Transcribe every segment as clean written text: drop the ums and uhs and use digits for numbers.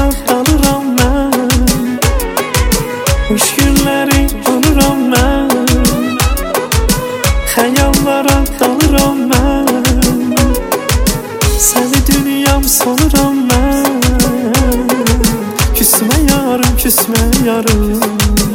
dalıram mən, hoş günləri unuram mən, xəyallara dalıram mən, səni dünyam sonuram mən, küsmə yarım, küsmə yarım,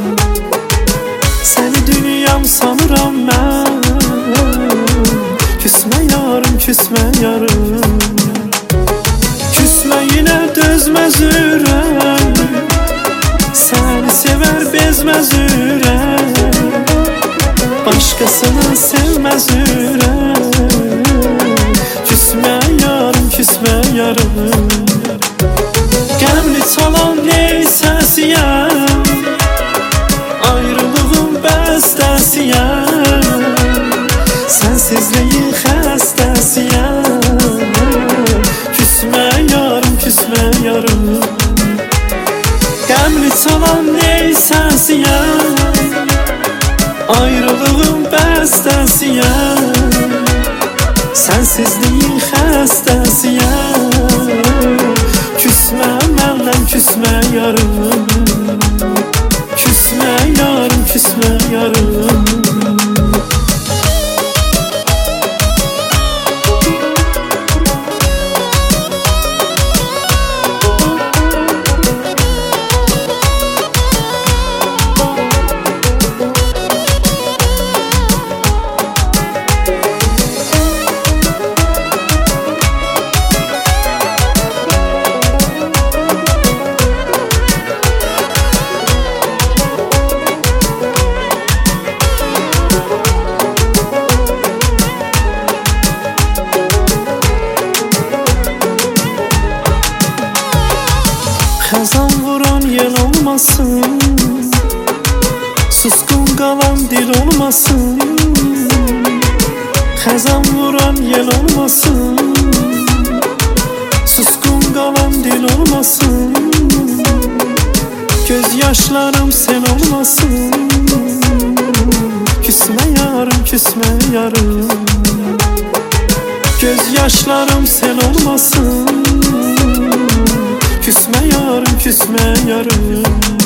səni dünyam sanıram mən, küsmə yarım, küsmə yarım. Küsmə yine dözməz ürək, səni sevər bezməz ürək, başqasını sevməz ürək. Küsmə yarım, küsmə yarım. Qəmli çalan neysəsiyəm, ayrılığın bəstəsiyəm, sensizliyin xəstəsiyəm. Küsmə yarım, küsmə yarım. Qəmli çalan neysəsiyəm, ayrılığın bəstəsiyəm, sensizliyin xəstəsiyəm. Küsmə məndən, küsmə yarım. Küsmə yarım, küsmə yarım. Xəzan vuran yel olmasın, susqun qalan dil olmasın. Xəzan vuran yel olmasın, susqun qalan dil olmasın. Göz yaşlarım sel olmasın, küsmə yarım, küsmə yarım. Göz yaşlarım sel olmasın, küsmə yarım, küsmə yarım.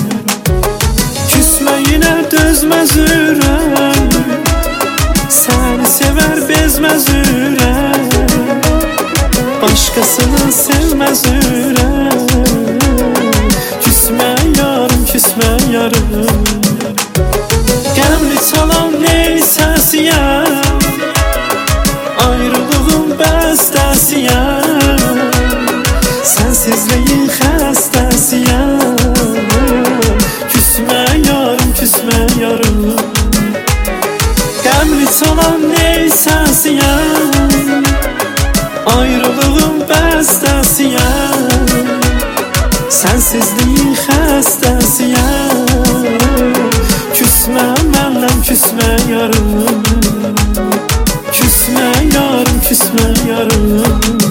Küsmə yine dözməz ürək, səni sevər bezməz ürək, başqasını sevməz ürək. Küsmə yarım, küsmə yarım. Qəmli çalan neysəsiyəm, ayrılığın bəstəsiyəm, sensizliyin xəstəsiyəm. Küsmə yarım, küsmə yarım. Qəmli çalan neysəsiyəm, ayrılığın bəstəsiyəm, sensizliyin xəstəsiyəm. Küsmə məndən, küsmə yarım. Küsmə yarım, küsmə yarım.